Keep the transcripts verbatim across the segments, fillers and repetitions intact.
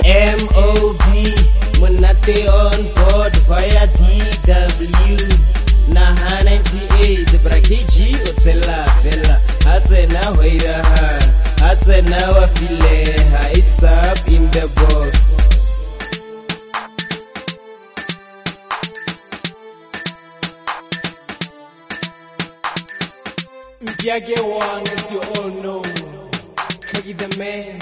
M O B Monate on board via D W Naha ninety-eight Brakeji Otela Bella Hatena Hoiraha Hatena Wafileha. It's up in the box. Mpiage one, as you all know, Kagi the man.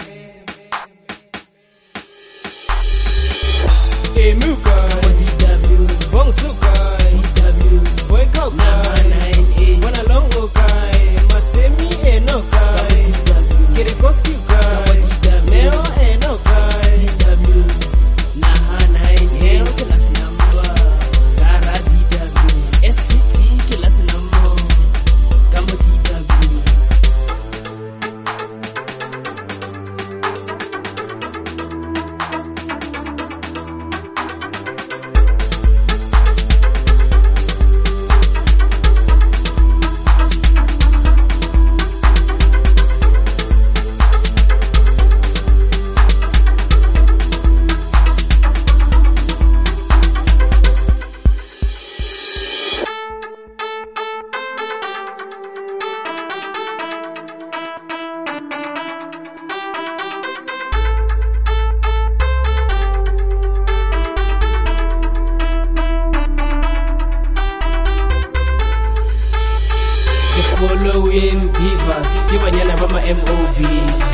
Hey Muka, D W, Bong Suka, D W, Boy Koka, nine eight, Wana Longo Kai, Masemi Enokai, Kirikoski Kai, Neo Enokai, D W, Naha nine eight, Kilas Number, Kara D W, S T T, Kilas Number, Kamo D W. Following divas, Kibanyana Bama M O B.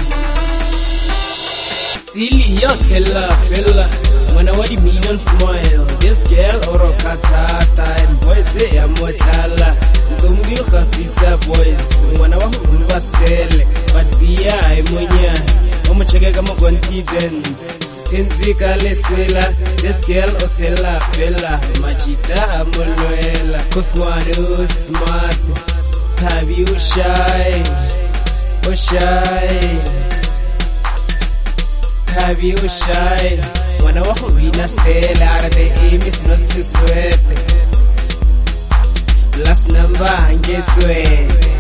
Silly Yotella Fella, when I want a million smile. This girl or Katata and boys say I'm Motala. Don't be Kafisa boys, when I want to Bastel, but be I Munya. Omo cheke kama confidence. Tenzika lesela, this girl Otella Fella, Machita Amoloela, Cosmado smart. Have you shy, oh shy? Have you shy? When I walk with a stella, the aim is not to sweat. Last number and guess where?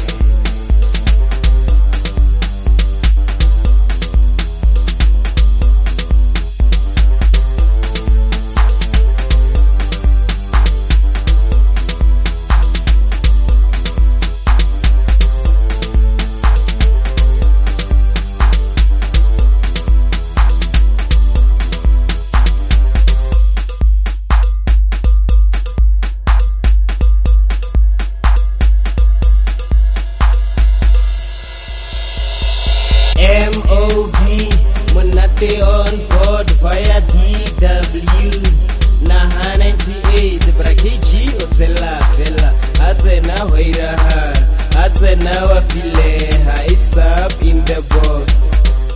M O B Monate on board via D W Naha ninety-eight Brakeji Otela Bella Hatena Hoiraha Hatena Wafileha. It's up in the box.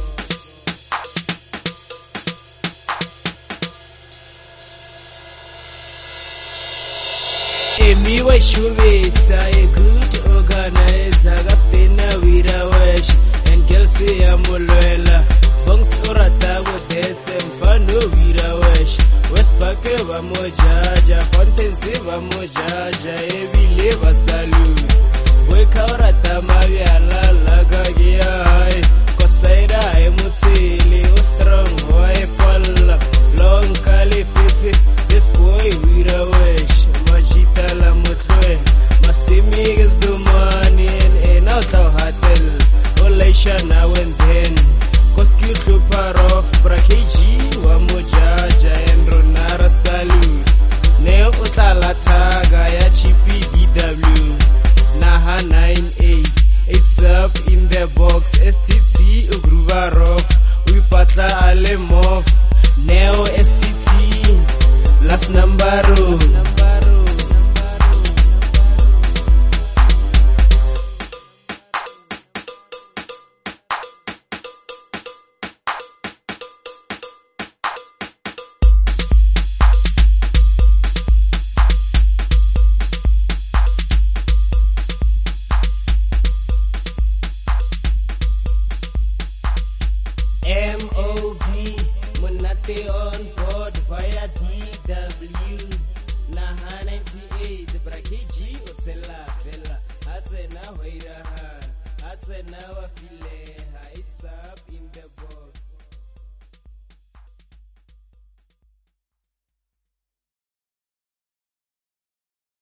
Emi wa shuvesa a good organizer Gaspena Wirawash Kelsey Amolwela, Bongsora Tago Desem, Fano Wirawash, West Pake Vamojaja, Fontense Vamojaja, Evi Leva Salute, Wekaura Tamavia La Gagia, Kosaida Emutili, Ostrong, Waipala, Long Califisi, this boy Wirawash, Machita La Mutwe, Massimigas Dumani, and out of hotel. Now and then, Koski Kluparov, Brakeji, Wamojaja, and Ronara Salute. Neo Otalata, Gaya Chipi D W, Naha nine eight. It's up in the box, S T T, Ugruvarov, Wipata Alemov, Neo S T T, last number. M O B Monate on board via D W Naha ninety-eight Brakeji Otela Bella Hatena Hoiraha Hatena Wafileha. It's up in the box.